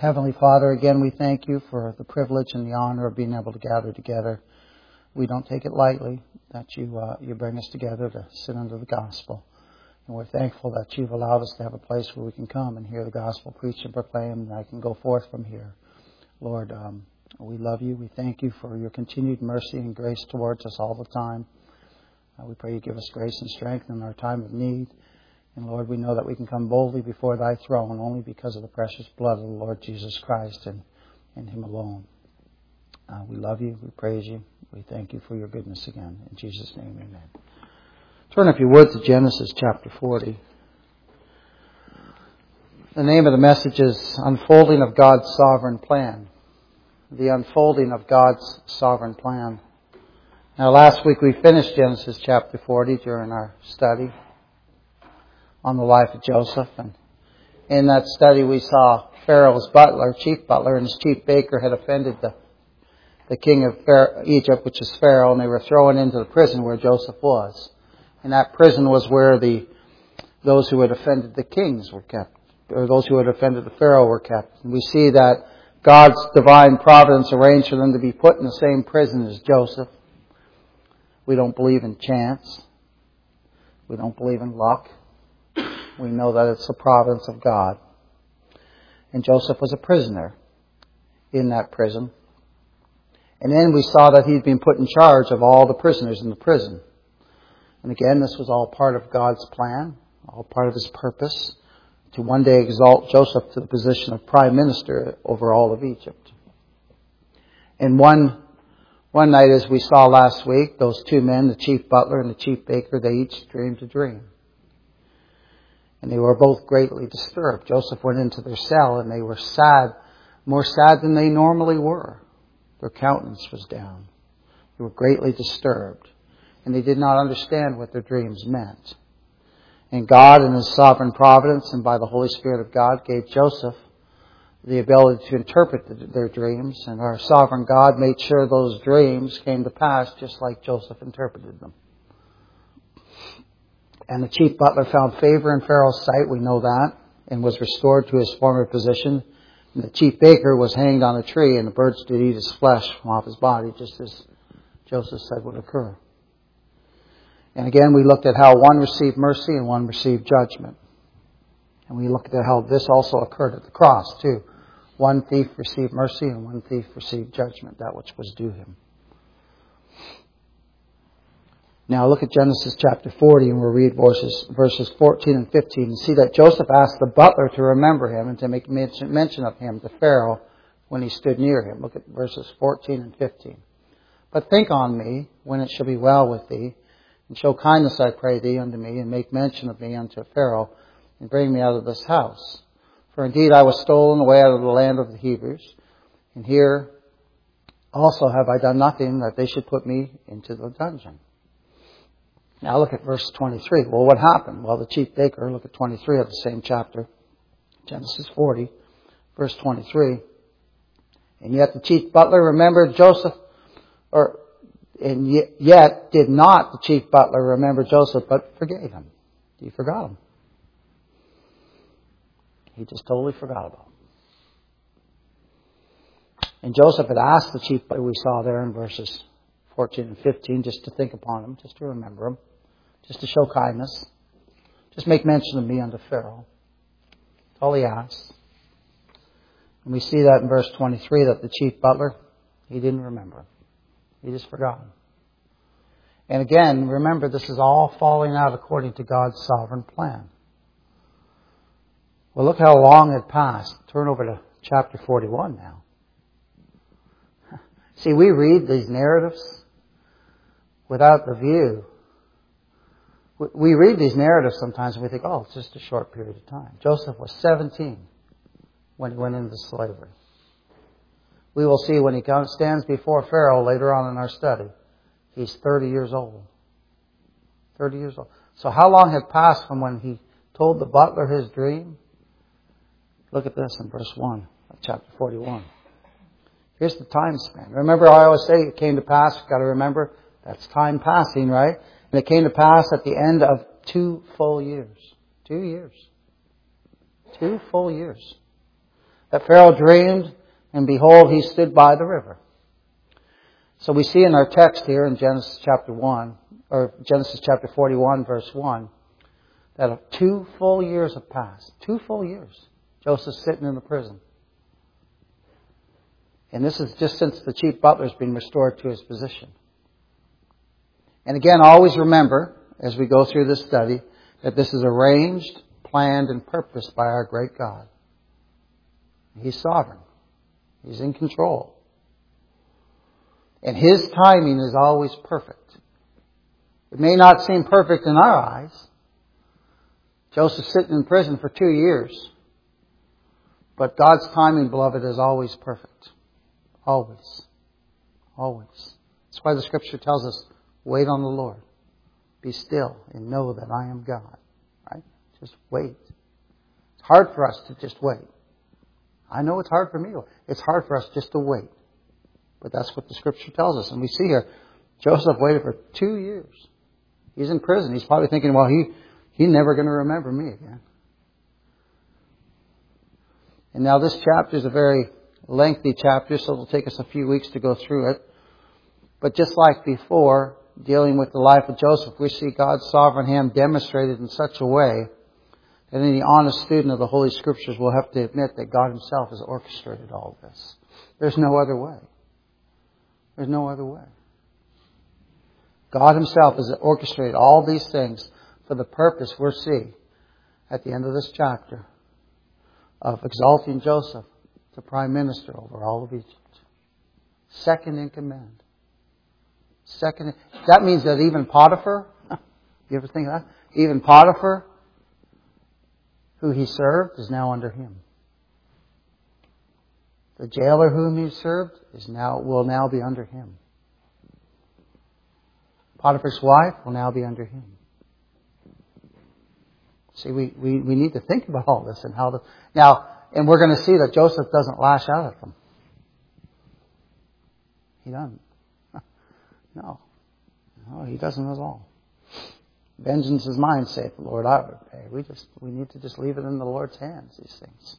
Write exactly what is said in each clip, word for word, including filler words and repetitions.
Heavenly Father, again we thank you for the privilege and the honor of being able to gather together. We don't take it lightly that you uh, you bring us together to sit under the gospel. And we're thankful that you've allowed us to have a place where we can come and hear the gospel preached and proclaimed, and I can go forth from here. Lord, um, we love you. We thank you for your continued mercy and grace towards us all the time. Uh, we pray you give us grace and strength in our time of need. And Lord, we know that we can come boldly before thy throne only because of the precious blood of the Lord Jesus Christ and, and him alone. Uh, we love you. We praise you. We thank you for your goodness again. In Jesus' name, amen. Turn, if you would, to Genesis chapter forty. The name of the message is Unfolding of God's Sovereign Plan. The unfolding of God's sovereign plan. Now, last week we finished Genesis chapter forty during our study on the life of Joseph. And in that study we saw Pharaoh's butler, chief butler, and his chief baker had offended the, the king of Pharaoh, Egypt, which is Pharaoh, and they were thrown into the prison where Joseph was. And that prison was where the those who had offended the kings were kept, or those who had offended the Pharaoh were kept. And we see that God's divine providence arranged for them to be put in the same prison as Joseph. We don't believe in chance. We don't believe in luck. We know that it's the providence of God. And Joseph was a prisoner in that prison. And then we saw that he'd been put in charge of all the prisoners in the prison. And again, this was all part of God's plan, all part of his purpose, to one day exalt Joseph to the position of prime minister over all of Egypt. And one, one night, as we saw last week, those two men, the chief butler and the chief baker, they each dreamed a dream. And they were both greatly disturbed. Joseph went into their cell and they were sad, more sad than they normally were. Their countenance was down. They were greatly disturbed. And they did not understand what their dreams meant. And God, in his sovereign providence and by the Holy Spirit of God, gave Joseph the ability to interpret their dreams. And our sovereign God made sure those dreams came to pass just like Joseph interpreted them. And the chief butler found favor in Pharaoh's sight, we know that, and was restored to his former position. And the chief baker was hanged on a tree, and the birds did eat his flesh from off his body, just as Joseph said would occur. And again, we looked at how one received mercy and one received judgment. And we looked at how this also occurred at the cross, too. One thief received mercy and one thief received judgment, that which was due him. Now look at Genesis chapter forty, and we'll read verses, verses fourteen and fifteen, and see that Joseph asked the butler to remember him and to make mention, mention of him to Pharaoh when he stood near him. Look at verses fourteen and fifteen. But think on me when it shall be well with thee, and show kindness, I pray thee, unto me, and make mention of me unto Pharaoh, and bring me out of this house. For indeed I was stolen away out of the land of the Hebrews, and here also have I done nothing that they should put me into the dungeon. Now look at verse twenty-three. Well, what happened? Well, the chief baker, look at twenty-three of the same chapter, Genesis forty, verse twenty-three. And yet the chief butler remembered Joseph, or and yet did not the chief butler remember Joseph, but forgave him. He forgot him. He just totally forgot about him. And Joseph had asked the chief butler, we saw there in verses fourteen and fifteen, just to think upon him, just to remember him, just to show kindness, just make mention of me unto Pharaoh. That's all he asked. And we see that in verse twenty-three, that the chief butler, he didn't remember. He just forgot him. And again, remember, this is all falling out according to God's sovereign plan. Well, look how long it passed. Turn over to chapter forty-one now. See, we read these narratives without the view. We read these narratives sometimes and we think, oh, it's just a short period of time. Joseph was seventeen when he went into slavery. We will see when he comes, stands before Pharaoh later on in our study, he's thirty years old. thirty years old. So how long had passed from when he told the butler his dream? Look at this in verse one of chapter forty-one. Here's the time span. Remember, I always say it came to pass. You've got to remember, that's time passing, right? And it came to pass at the end of two full years. Two years. Two full years. that Pharaoh dreamed, and behold, he stood by the river. So we see in our text here in Genesis chapter one, or Genesis chapter forty-one, verse one, that two full years have passed. Two full years. Joseph's sitting in the prison. And this is just since the chief butler's been restored to his position. And again, always remember, as we go through this study, that this is arranged, planned, and purposed by our great God. He's sovereign. He's in control. And His timing is always perfect. It may not seem perfect in our eyes. Joseph's sitting in prison for two years. But God's timing, beloved, is always perfect. Always. Always. That's why the Scripture tells us, wait on the Lord. Be still and know that I am God. Right? Just wait. It's hard for us to just wait. I know it's hard for me. It's hard for us just to wait. But that's what the Scripture tells us. And we see here, Joseph waited for two years. He's in prison. He's probably thinking, well, he he's never going to remember me again. And now this chapter is a very lengthy chapter, so it'll take us a few weeks to go through it. But just like before, dealing with the life of Joseph, we see God's sovereign hand demonstrated in such a way that any honest student of the Holy Scriptures will have to admit that God Himself has orchestrated all of this. There's no other way. There's no other way. God Himself has orchestrated all these things for the purpose we'll see at the end of this chapter of exalting Joseph to prime minister over all of Egypt. Second in command. Second. That means that even Potiphar, you ever think of that? Even Potiphar, who he served, is now under him. The jailer whom he served is now will now be under him. Potiphar's wife will now be under him. See, we, we, we need to think about all this and how to... Now, and we're going to see that Joseph doesn't lash out at them. He doesn't. No. No, he doesn't at all. Vengeance is mine, saith the Lord, I will repay. We just, we need to just leave it in the Lord's hands, these things.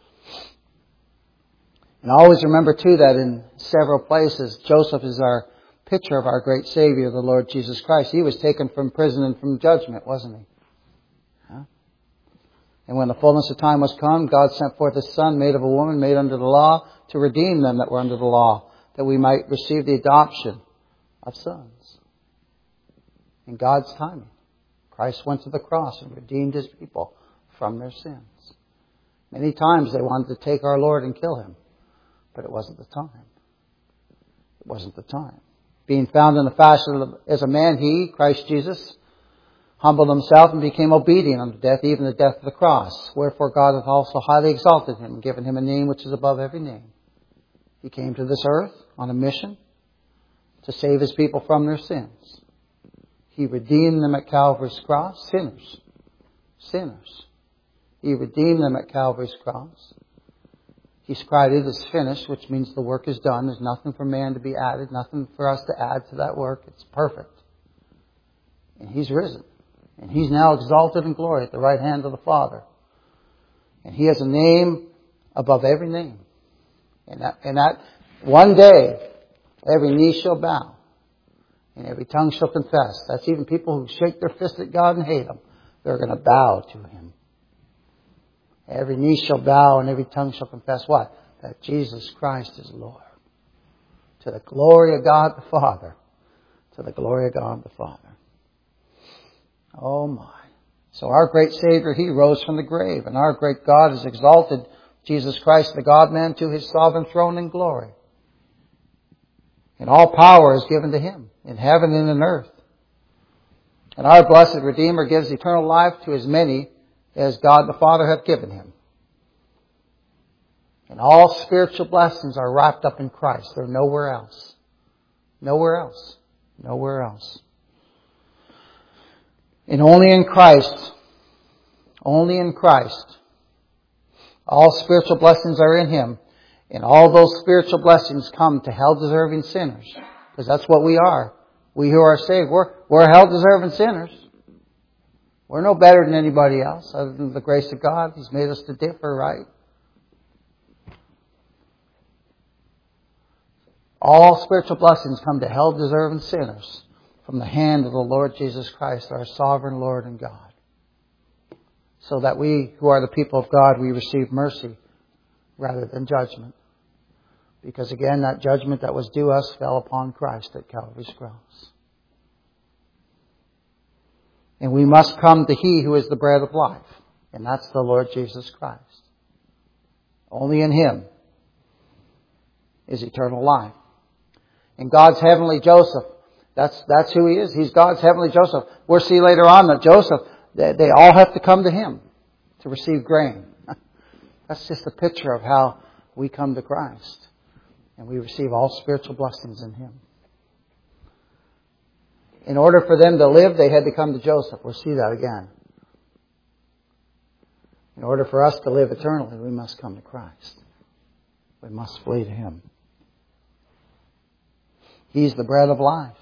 And always remember, too, that in several places, Joseph is our picture of our great Savior, the Lord Jesus Christ. He was taken from prison and from judgment, wasn't he? Huh? And when the fullness of time was come, God sent forth His Son, made of a woman, made under the law, to redeem them that were under the law, that we might receive the adoption of sons. In God's timing, Christ went to the cross and redeemed His people from their sins. Many times they wanted to take our Lord and kill Him, but it wasn't the time. It wasn't the time. Being found in the fashion of, as a man, He, Christ Jesus, humbled Himself and became obedient unto death, even the death of the cross. Wherefore God hath also highly exalted Him and given Him a name which is above every name. He came to this earth on a mission to save His people from their sins. He redeemed them at Calvary's cross. Sinners. Sinners. He redeemed them at Calvary's cross. He's cried, it is finished, which means the work is done. There's nothing for man to be added, nothing for us to add to that work. It's perfect. And He's risen. And He's now exalted in glory at the right hand of the Father. And He has a name above every name. And that, and that one day, every knee shall bow. And every tongue shall confess. That's even people who shake their fist at God and hate Him. They're going to bow to Him. Every knee shall bow and every tongue shall confess what? That Jesus Christ is Lord. To the glory of God the Father. To the glory of God the Father. Oh my. So our great Savior, He rose from the grave. And our great God has exalted Jesus Christ, the God-man, to His sovereign throne in glory. And all power is given to Him in heaven and in earth. And our blessed Redeemer gives eternal life to as many as God the Father hath given Him. And all spiritual blessings are wrapped up in Christ. They're nowhere else. Nowhere else. Nowhere else. And only in Christ, only in Christ, all spiritual blessings are in Him. And all those spiritual blessings come to hell-deserving sinners. Because that's what we are. We who are saved, we're, we're hell-deserving sinners. We're no better than anybody else other than the grace of God. He's made us to differ, right? All spiritual blessings come to hell-deserving sinners from the hand of the Lord Jesus Christ, our sovereign Lord and God. So that we, who are the people of God, we receive mercy rather than judgment. Because again, that judgment that was due us fell upon Christ at Calvary's cross. And we must come to He who is the bread of life. And that's the Lord Jesus Christ. Only in Him is eternal life. And God's heavenly Joseph, that's that's who He is. He's God's heavenly Joseph. We'll see later on that Joseph, they, they all have to come to Him to receive grain. That's just a picture of how we come to Christ. And we receive all spiritual blessings in Him. In order for them to live, they had to come to Joseph. We'll see that again. In order for us to live eternally, we must come to Christ. We must flee to Him. He's the bread of life.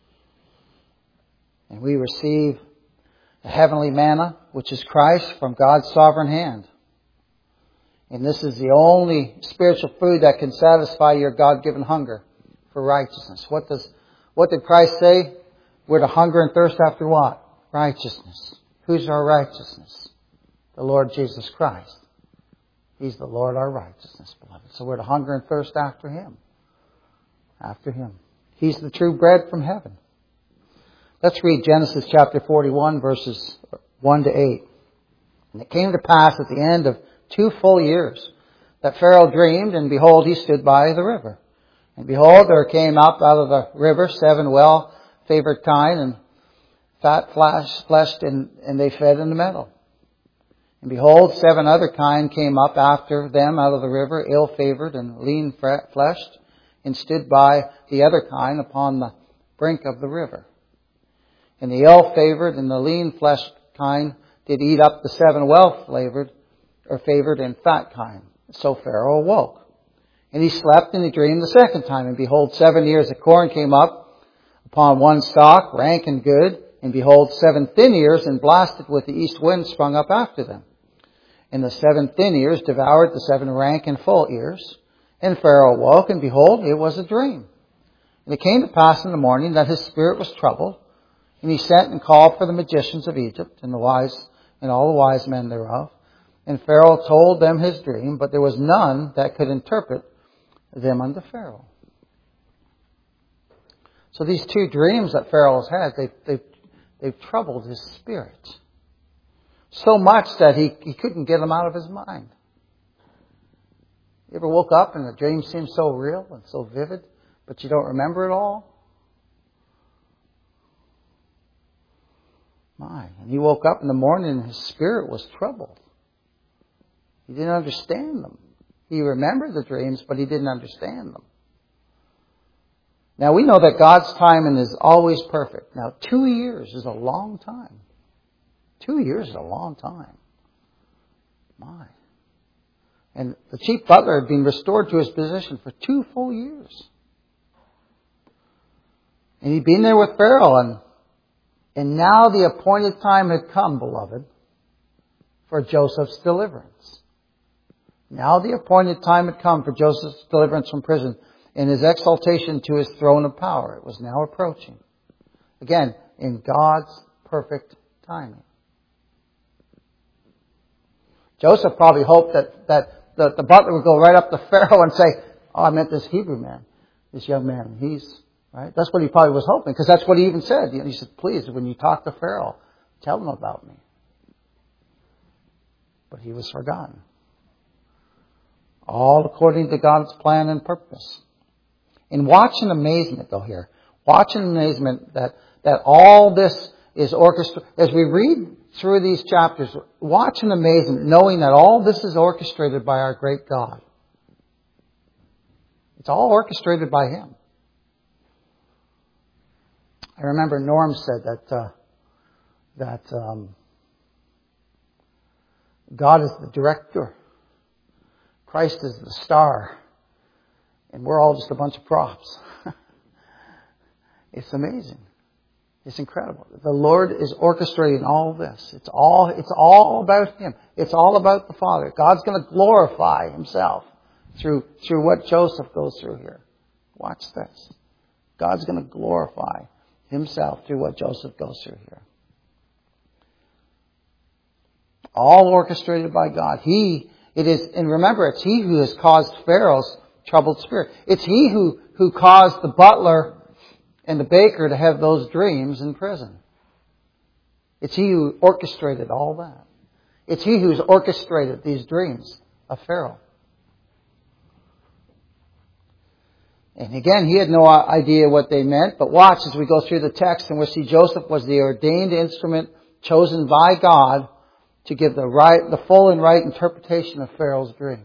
And we receive the heavenly manna, which is Christ, from God's sovereign hand. And this is the only spiritual food that can satisfy your God-given hunger for righteousness. What does, what did Christ say? We're to hunger and thirst after what? Righteousness. Who's our righteousness? The Lord Jesus Christ. He's the Lord our righteousness, beloved. So we're to hunger and thirst after Him. After Him. He's the true bread from heaven. Let's read Genesis chapter forty-one, verses one to eight. And it came to pass at the end of two full years that Pharaoh dreamed, and behold, he stood by the river. And behold, there came up out of the river seven well-favored kine, and fat fleshed, and, and they fed in the meadow. And behold, seven other kine came up after them out of the river, ill-favored and lean-fleshed, and stood by the other kine upon the brink of the river. And the ill-favored and the lean-fleshed kine did eat up the seven well-flavored, or favored and fat kine. So Pharaoh awoke. And he slept and he dreamed the second time. And behold, seven ears of corn came up upon one stalk, rank and good. And behold, seven thin ears and blasted with the east wind sprung up after them. And the seven thin ears devoured the seven rank and full ears. And Pharaoh awoke, and behold, it was a dream. And it came to pass in the morning that his spirit was troubled. And he sent and called for the magicians of Egypt and the wise and all the wise men thereof. And Pharaoh told them his dream, but there was none that could interpret them unto Pharaoh. So these two dreams that Pharaoh's had, they, they, they've troubled his spirit. So much that he, he couldn't get them out of his mind. You ever woke up and the dream seemed so real and so vivid, but you don't remember it all? My. And he woke up in the morning and his spirit was troubled. He didn't understand them. He remembered the dreams, but he didn't understand them. Now we know that God's timing is always perfect. Now two years is a long time. Two years is a long time. My. And the chief butler had been restored to his position for two full years. And he'd been there with Pharaoh, and, and now the appointed time had come, beloved, for Joseph's deliverance. Now the appointed time had come for Joseph's deliverance from prison and his exaltation to his throne of power. It was now approaching. Again, in God's perfect timing. Joseph probably hoped that, that the, the butler would go right up to Pharaoh and say, oh, I meant this Hebrew man, this young man. He's, right? That's what he probably was hoping, because that's what he even said. He said, please, when you talk to Pharaoh, tell him about me. But he was forgotten. All according to God's plan and purpose. And watch in amazement, though, here. Watch in amazement that, that all this is orchestrated. As we read through these chapters, watch in amazement, knowing that all this is orchestrated by our great God. It's all orchestrated by Him. I remember Norm said that uh, that um, God is the director. Christ is the star. And we're all just a bunch of props. It's amazing. It's incredible. The Lord is orchestrating all this. It's all, it's all about Him. It's all about the Father. God's going to glorify Himself through, through what Joseph goes through here. Watch this. God's going to glorify Himself through what Joseph goes through here. All orchestrated by God. He, it is, and remember, it's He who has caused Pharaoh's troubled spirit. It's He who, who caused the butler and the baker to have those dreams in prison. It's He who orchestrated all that. It's He who's orchestrated these dreams of Pharaoh. And again, he had no idea what they meant, but watch as we go through the text and we see Joseph was the ordained instrument chosen by God to give the right, the full and right interpretation of Pharaoh's dream.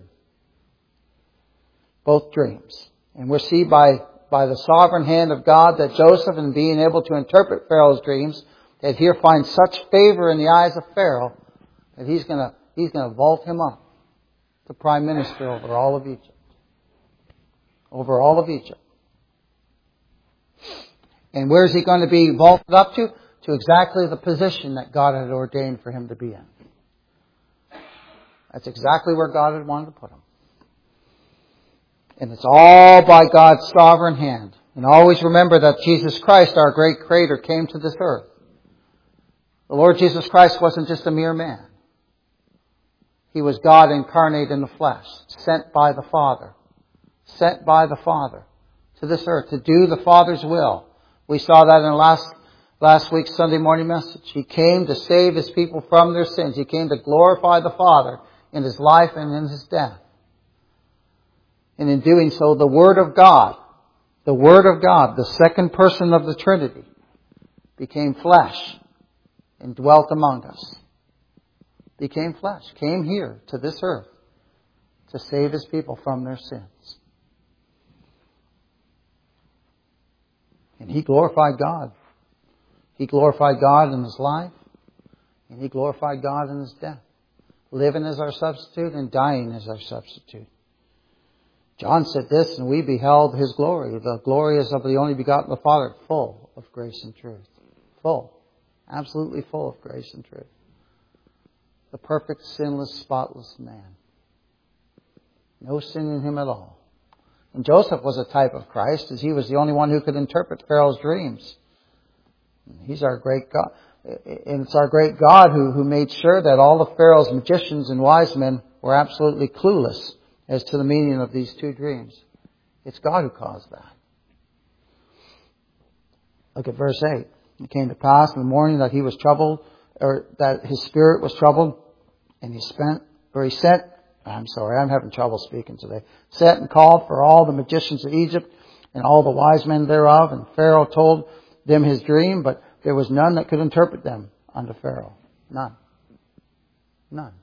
Both dreams. And we see by, by the sovereign hand of God that Joseph, in being able to interpret Pharaoh's dreams, that here finds such favor in the eyes of Pharaoh that he's going to he's going to vault him up to prime minister over all of Egypt. Over all of Egypt. And where is he going to be vaulted up to? To exactly the position that God had ordained for him to be in. That's exactly where God had wanted to put him. And it's all by God's sovereign hand. And always remember that Jesus Christ, our great Creator, came to this earth. The Lord Jesus Christ wasn't just a mere man. He was God incarnate in the flesh, sent by the Father. Sent by the Father to this earth to do the Father's will. We saw that in last last week's Sunday morning message. He came to save His people from their sins. He came to glorify the Father in His life and in His death. And in doing so, the Word of God, the Word of God, the second person of the Trinity, became flesh and dwelt among us. Became flesh, came here to this earth to save His people from their sins. And He glorified God. He glorified God in His life. And He glorified God in His death. Living as our substitute and dying as our substitute. John said this, and we beheld His glory. The glory is of the only begotten of the Father, full of grace and truth. Full. Absolutely full of grace and truth. The perfect, sinless, spotless man. No sin in Him at all. And Joseph was a type of Christ, as he was the only one who could interpret Pharaoh's dreams. He's our great God. And it's our great God who, who made sure that all of Pharaoh's magicians and wise men were absolutely clueless as to the meaning of these two dreams. It's God who caused that. Look at verse eight. It came to pass in the morning that he was troubled, or that his spirit was troubled, and he spent, or he sent, I'm sorry, I'm having trouble speaking today. Sent and called for all the magicians of Egypt and all the wise men thereof. And Pharaoh told them his dream, but there was none that could interpret them unto Pharaoh. None. None.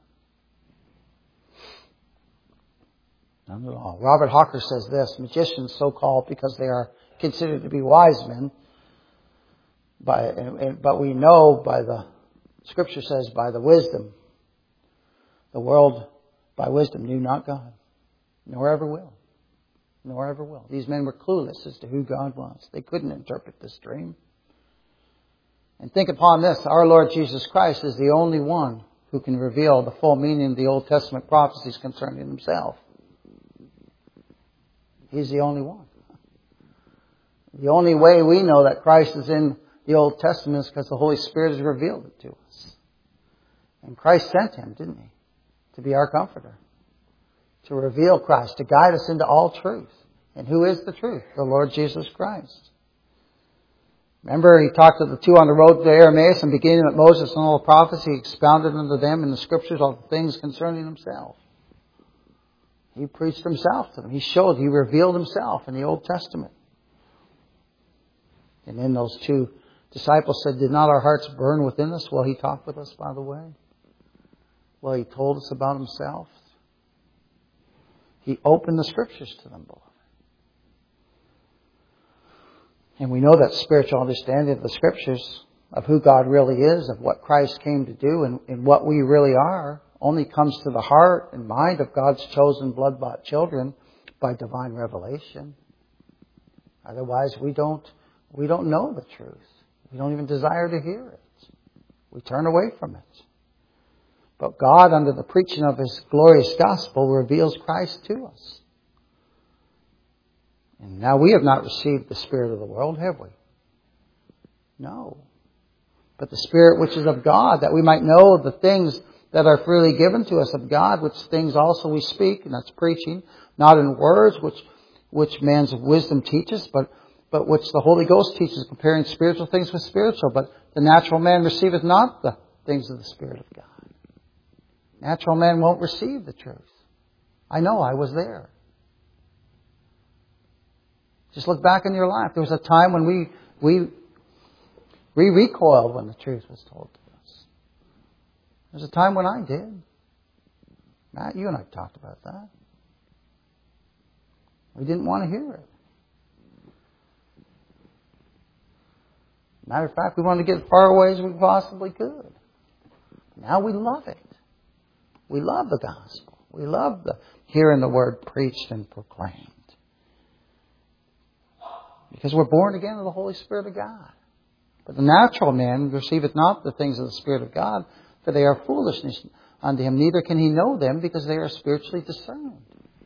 None at all. Robert Hawker says this, magicians so called because they are considered to be wise men, by, and, and, but we know by the, Scripture says, by the wisdom, the world by wisdom knew not God, nor ever will. Nor ever will. These men were clueless as to who God was. They couldn't interpret this dream. And think upon this. Our Lord Jesus Christ is the only one who can reveal the full meaning of the Old Testament prophecies concerning Himself. He's the only one. The only way we know that Christ is in the Old Testament is because the Holy Spirit has revealed it to us. And Christ sent Him, didn't He? To be our comforter. To reveal Christ. To guide us into all truth. And who is the truth? The Lord Jesus Christ. Remember, He talked to the two on the road to Emmaus, and beginning at Moses and all the prophets, He expounded unto them in the Scriptures all the things concerning Himself. He preached Himself to them. He showed, He revealed Himself in the Old Testament. And then those two disciples said, did not our hearts burn within us while He talked with us by the way? While He told us about Himself? He opened the Scriptures to them, beloved. And we know that spiritual understanding of the Scriptures, of who God really is, of what Christ came to do, and, and what we really are, only comes to the heart and mind of God's chosen blood-bought children by divine revelation. Otherwise, we don't, we don't know the truth. We don't even desire to hear it. We turn away from it. But God, under the preaching of His glorious gospel, reveals Christ to us. And now we have not received the Spirit of the world, have we? No. But the Spirit which is of God, that we might know the things that are freely given to us of God, which things also we speak, and that's preaching, not in words which which man's wisdom teaches, but, but which the Holy Ghost teaches, comparing spiritual things with spiritual. But the natural man receiveth not the things of the Spirit of God. Natural man won't receive the truth. I know, I was there. Just look back in your life. There was a time when we we we recoiled when the truth was told to us. There was a time when I did. Matt, you and I talked about that. We didn't want to hear it. Matter of fact, we wanted to get as far away as we possibly could. Now we love it. We love the gospel. We love the hearing the word preached and proclaimed. Because we're born again of the Holy Spirit of God. But the natural man receiveth not the things of the Spirit of God, for they are foolishness unto him. Neither can he know them, because they are spiritually discerned.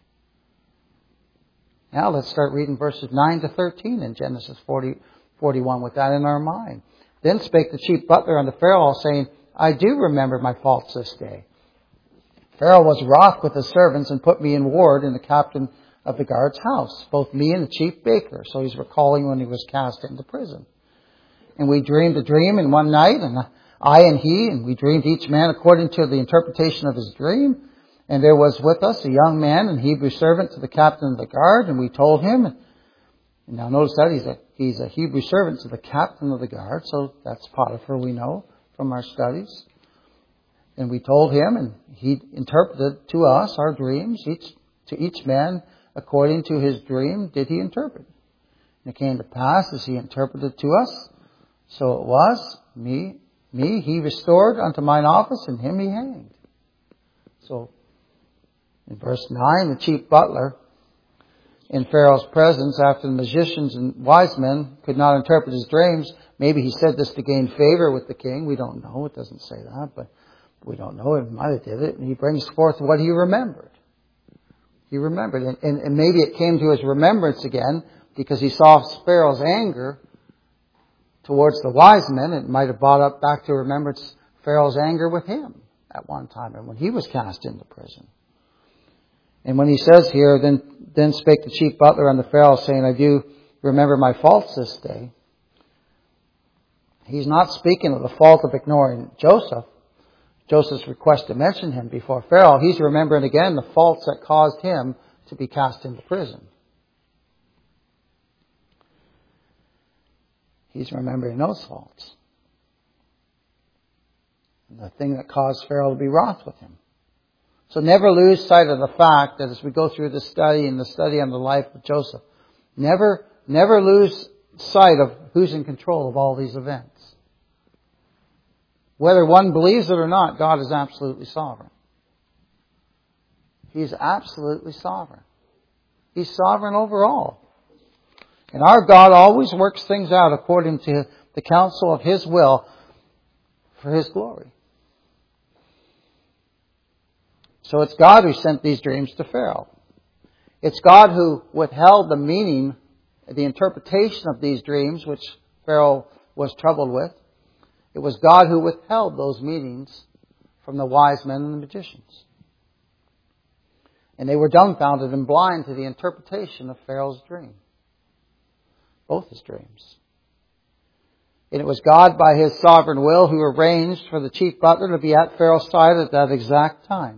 Now let's start reading verses nine to thirteen in Genesis forty, forty-one with that in our mind. Then spake the chief butler unto Pharaoh, saying, I do remember my faults this day. Pharaoh was wroth with his servants and put me in ward in the captain of the guard's house, both me and the chief baker. So he's recalling when he was cast into prison. And we dreamed a dream in one night, and I and he, and we dreamed each man according to the interpretation of his dream. And there was with us a young man, an Hebrew servant to the captain of the guard, and we told him. And now notice that he's a, he's a Hebrew servant to the captain of the guard, so that's Potiphar, we know from our studies. And we told him, and he interpreted to us our dreams, each to each man according to his dream did he interpret. And it came to pass as he interpreted to us, so it was, me, me he restored unto mine office, and him he hanged. So, in verse nine, the chief butler, in Pharaoh's presence, after the magicians and wise men could not interpret his dreams, maybe he said this to gain favor with the king. We don't know. It doesn't say that, but we don't know. He might have did it. And he brings forth what he remembered. He remembered. And, and, and maybe it came to his remembrance again because he saw Pharaoh's anger towards the wise men. It might have brought up back to remembrance Pharaoh's anger with him at one time and when he was cast into prison. And when he says here, then then spake the chief butler unto Pharaoh, saying, I do remember my faults this day. He's not speaking of the fault of ignoring Joseph. Joseph's request to mention him before Pharaoh. He's remembering again the faults that caused him to be cast into prison. He's remembering those faults. The thing that caused Pharaoh to be wroth with him. So never lose sight of the fact that as we go through this study and the study on the life of Joseph, never, never lose sight of who's in control of all these events. Whether one believes it or not, God is absolutely sovereign. He's absolutely sovereign. He's sovereign over all. And our God always works things out according to the counsel of His will for His glory. So it's God who sent these dreams to Pharaoh. It's God who withheld the meaning, the interpretation of these dreams, which Pharaoh was troubled with. It was God who withheld those meanings from the wise men and the magicians. And they were dumbfounded and blind to the interpretation of Pharaoh's dream. Both his dreams. And it was God by His sovereign will who arranged for the chief butler to be at Pharaoh's side at that exact time.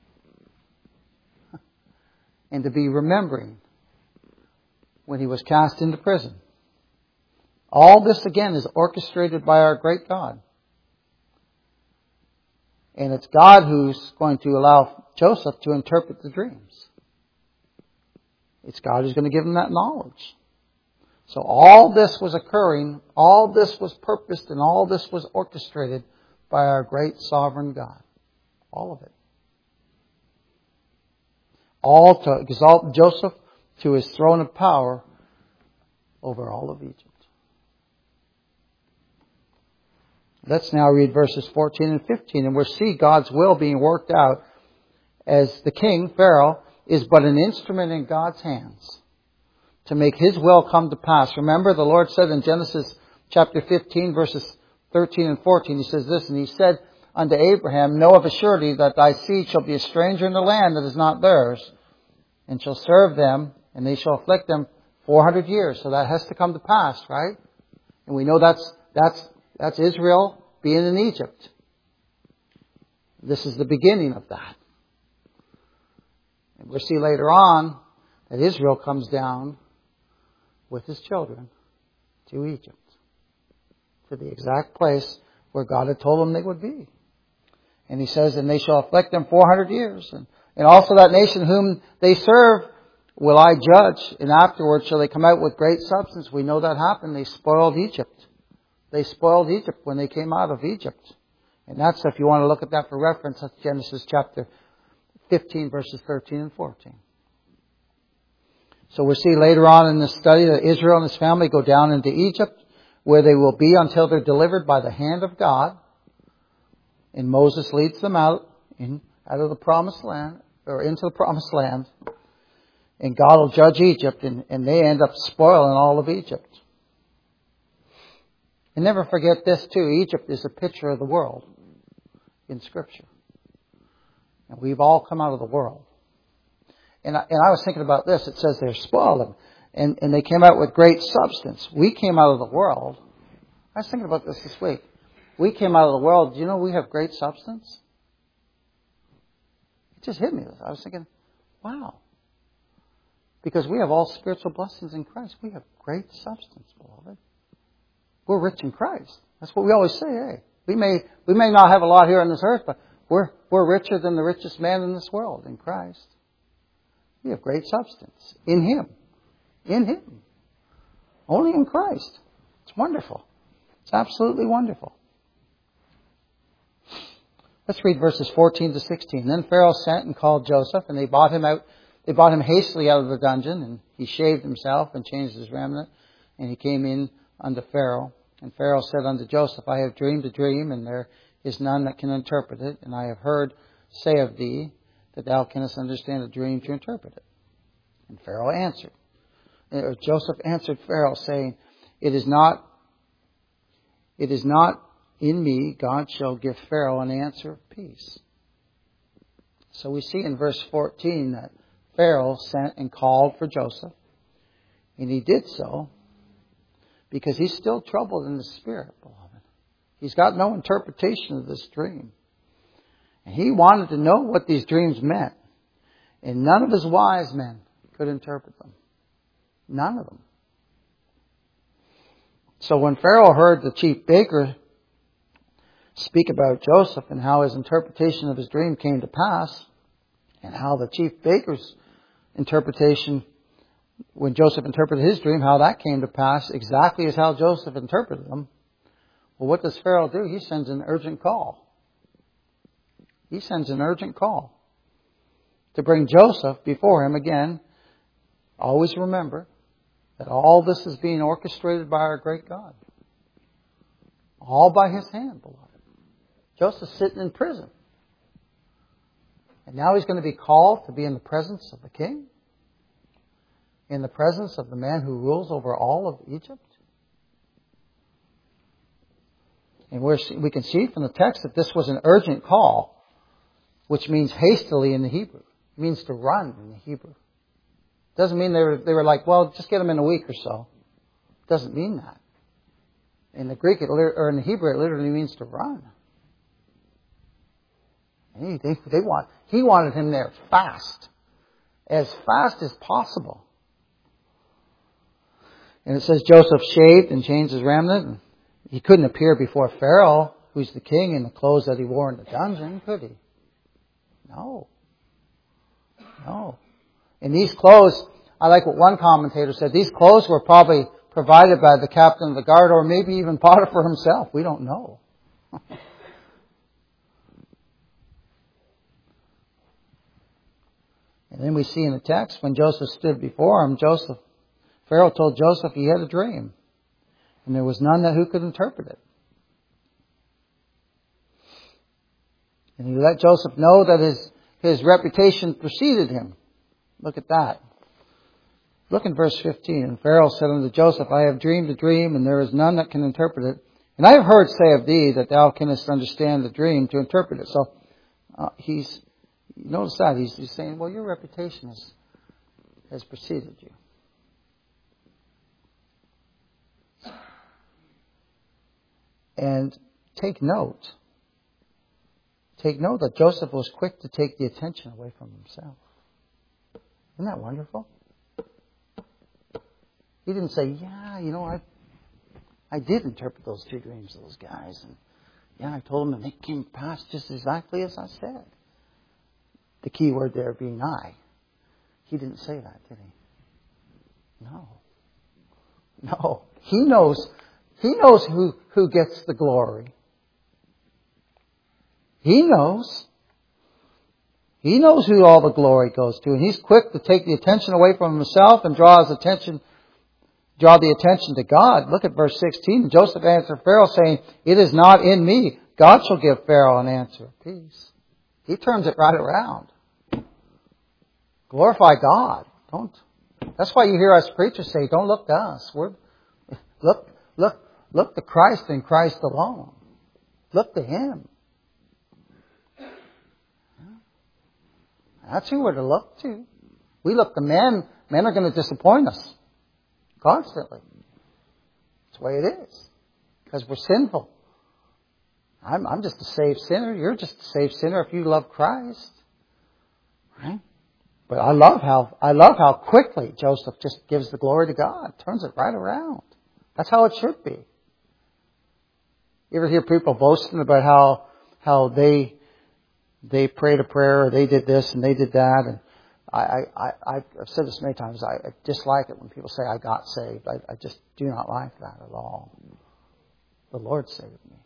And to be remembering when he was cast into prison. All this again is orchestrated by our great God. And it's God who's going to allow Joseph to interpret the dreams. It's God who's going to give him that knowledge. So all this was occurring, all this was purposed, and all this was orchestrated by our great sovereign God. All of it. All to exalt Joseph to his throne of power over all of Egypt. Let's now read verses fourteen and fifteen, and we'll see God's will being worked out as the king, Pharaoh, is but an instrument in God's hands to make His will come to pass. Remember, the Lord said in Genesis chapter fifteen, verses thirteen and fourteen, He says this, and He said unto Abraham, know of a surety that thy seed shall be a stranger in the land that is not theirs, and shall serve them, and they shall afflict them four hundred years. So that has to come to pass, right? And we know that's, that's, that's Israel being in Egypt. This is the beginning of that. And we'll see later on that Israel comes down with his children to Egypt, to the exact place where God had told them they would be. And He says, and they shall afflict them four hundred years. And, and also that nation whom they serve will I judge, and afterwards shall they come out with great substance. We know that happened. They spoiled Egypt. They spoiled Egypt when they came out of Egypt. And that's, if you want to look at that for reference, that's Genesis chapter fifteen, verses thirteen and fourteen. So we'll see later on in this study that Israel and his family go down into Egypt, where they will be until they're delivered by the hand of God. And Moses leads them out, in, out of the promised land, or into the promised land. And God will judge Egypt, and, and they end up spoiling all of Egypt. And never forget this too, Egypt is a picture of the world in Scripture. And we've all come out of the world. And I, and I was thinking about this. It says they're spoiled, and, and they came out with great substance. We came out of the world. I was thinking about this this week. We came out of the world. Do you know we have great substance? It just hit me. I was thinking, wow. Because we have all spiritual blessings in Christ. We have great substance, beloved. We're rich in Christ. That's what we always say, hey. We may we may not have a lot here on this earth, but we're we're richer than the richest man in this world in Christ. We have great substance in Him. In Him. Only in Christ. It's wonderful. It's absolutely wonderful. Let's read verses fourteen to sixteen. Then Pharaoh sent and called Joseph, and they brought him out. They brought him hastily out of the dungeon, and he shaved himself and changed his raiment, and he came in unto Pharaoh. And Pharaoh said unto Joseph, I have dreamed a dream, and there is none that can interpret it. And I have heard say of thee that thou canst understand a dream to interpret it. And Pharaoh answered. Or Joseph answered Pharaoh, saying, It is not, it is not in me. God shall give Pharaoh an answer of peace. So we see in verse fourteen that Pharaoh sent and called for Joseph. And he did so because he's still troubled in the spirit, beloved. He's got no interpretation of this dream. And he wanted to know what these dreams meant. And none of his wise men could interpret them. None of them. So when Pharaoh heard the chief baker speak about Joseph and how his interpretation of his dream came to pass, and how the chief baker's interpretation, when Joseph interpreted his dream, how that came to pass exactly as how Joseph interpreted them. Well, what does Pharaoh do? He sends an urgent call. He sends an urgent call to bring Joseph before him again. Always remember that all this is being orchestrated by our great God. All by His hand, beloved. Joseph's sitting in prison. And now he's going to be called to be in the presence of the king. In the presence of the man who rules over all of Egypt. And we're, we can see from the text that this was an urgent call, which means hastily in the Hebrew. It means to run in the Hebrew. Doesn't mean they were, they were like, well, just get them in a week or so. Doesn't mean that. In the Greek, it, or in the Hebrew, it literally means to run. And they, they want, he wanted him there fast. As fast as possible. And it says Joseph shaved and changed his raiment. He couldn't appear before Pharaoh, who's the king, in the clothes that he wore in the dungeon, could he? No. No. And these clothes, I like what one commentator said, these clothes were probably provided by the captain of the guard, or maybe even Potiphar himself. We don't know. And then we see in the text, when Joseph stood before him, Joseph, Pharaoh told Joseph he had a dream. And there was none that who could interpret it. And he let Joseph know that his, his reputation preceded him. Look at that. Look in verse fifteen. And Pharaoh said unto Joseph, I have dreamed a dream, and there is none that can interpret it. And I have heard say of thee that thou canst understand the dream to interpret it. So uh, he's, notice that, he's, he's saying, well, your reputation has, has preceded you. And take note, take note that Joseph was quick to take the attention away from himself. Isn't that wonderful? He didn't say, yeah, you know, I I did interpret those two dreams of those guys. And yeah, I told them and they came past just exactly as I said. The key word there being I. He didn't say that, did he? No. No. He knows, he knows who, who gets the glory. He knows. He knows who all the glory goes to. And he's quick to take the attention away from himself and draw his attention Draw the attention to God. Look at verse sixteen. Joseph answered Pharaoh, saying, it is not in me. God shall give Pharaoh an answer of peace. He turns it right around. Glorify God. Don't. That's why you hear us preachers say, don't look to us. We're, look, look, look to Christ and Christ alone. Look to Him. That's who we're to look to. We look to men. Men are going to disappoint us. Constantly. That's the way it is. Because we're sinful. I'm, I'm just a saved sinner. You're just a saved sinner if you love Christ. Right? But I love how, I love how quickly Joseph just gives the glory to God. Turns it right around. That's how it should be. You ever hear people boasting about how, how they, they prayed a prayer or they did this and they did that and I, I, I've said this many times. I dislike it when people say I got saved. I, I just do not like that at all. The Lord saved me.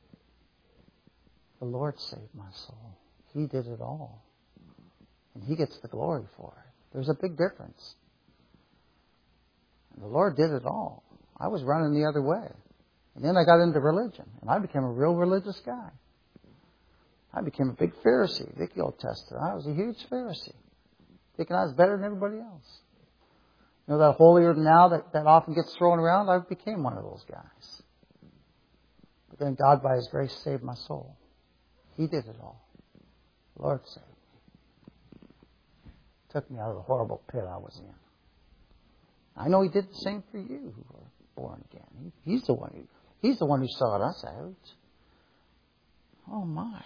The Lord saved my soul. He did it all. And He gets the glory for it. There's a big difference. And the Lord did it all. I was running the other way. And then I got into religion. And I became a real religious guy. I became a big Pharisee. Vic the Old Testament. I was a huge Pharisee. Thinking I was better than everybody else. You know that holier than thou that, that often gets thrown around? I became one of those guys. But then God, by His grace, saved my soul. He did it all. The Lord saved me. Took me out of the horrible pit I was in. I know He did the same for you who are born again. He, he's the one who, He's the one who sought us out. Oh my.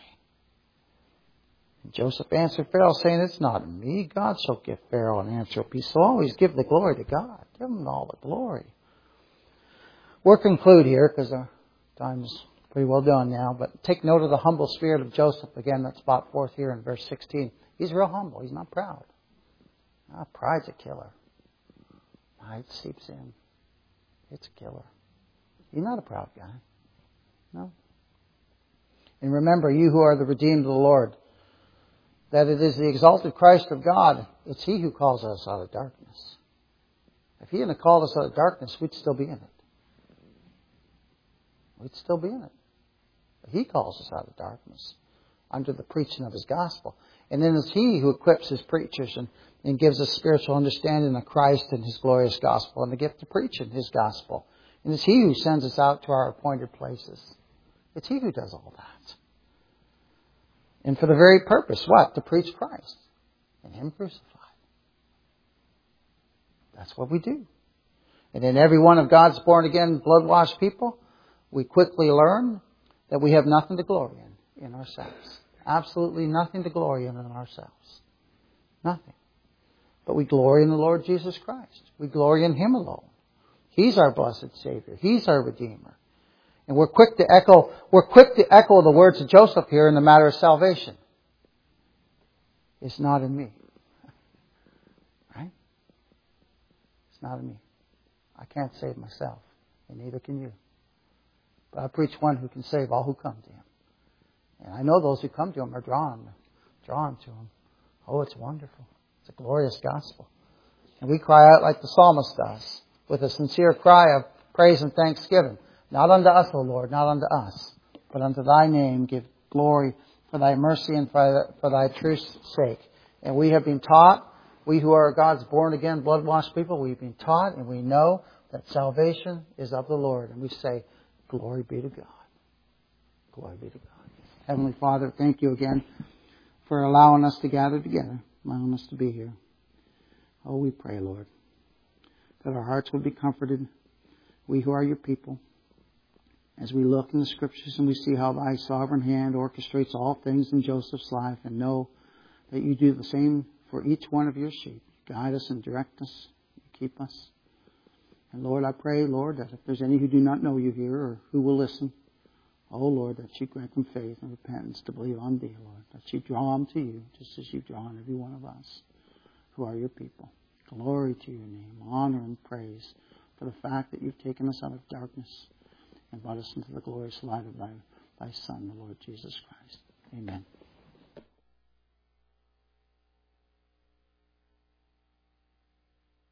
Joseph answered Pharaoh, saying, it's not in me. God shall give Pharaoh an answer of peace. So always give the glory to God. Give Him all the glory. We'll conclude here because our time's pretty well done now. But take note of the humble spirit of Joseph. Again, that's brought forth here in verse sixteen. He's real humble. He's not proud. Ah, pride's a killer. Pride seeps in. It's a killer. He's not a proud guy. No. And remember, you who are the redeemed of the Lord, that it is the exalted Christ of God. It's He who calls us out of darkness. If He hadn't called us out of darkness, we'd still be in it. We'd still be in it. But He calls us out of darkness under the preaching of His gospel. And then it's He who equips His preachers and, and gives us spiritual understanding of Christ and His glorious gospel and the gift of preaching His gospel. And it's He who sends us out to our appointed places. It's He who does all that. And for the very purpose, what? To preach Christ and Him crucified. That's what we do. And in every one of God's born-again, blood-washed people, we quickly learn that we have nothing to glory in, in ourselves. Absolutely nothing to glory in in ourselves. Nothing. But we glory in the Lord Jesus Christ. We glory in Him alone. He's our blessed Savior. He's our Redeemer. And we're quick to echo, we're quick to echo the words of Joseph here in the matter of salvation. It's not in me. Right? It's not in me. I can't save myself. And neither can you. But I preach one who can save all who come to Him. And I know those who come to Him are drawn, drawn to Him. Oh, it's wonderful. It's a glorious gospel. And we cry out like the psalmist does, with a sincere cry of praise and thanksgiving. Not unto us, O Lord, not unto us, but unto Thy name give glory for Thy mercy and for Thy truth's sake. And we have been taught We who are God's born-again, blood-washed people, we've been taught and we know that salvation is of the Lord. And we say, glory be to God. Glory be to God. Heavenly Father, thank you again for allowing us to gather together, allowing us to be here. Oh, we pray, Lord, that our hearts would be comforted, we who are your people, as we look in the Scriptures and we see how thy sovereign hand orchestrates all things in Joseph's life, and know that you do the same for each one of your sheep. You guide us and direct us. You keep us. And Lord, I pray, Lord, that if there's any who do not know you here or who will listen, oh Lord, that you grant them faith and repentance to believe on thee, Lord. That you draw them to you just as you've drawn every one of us who are your people. Glory to your name, honor and praise for the fact that you've taken us out of darkness and brought us into the glorious light of thy, thy Son, the Lord Jesus Christ. Amen.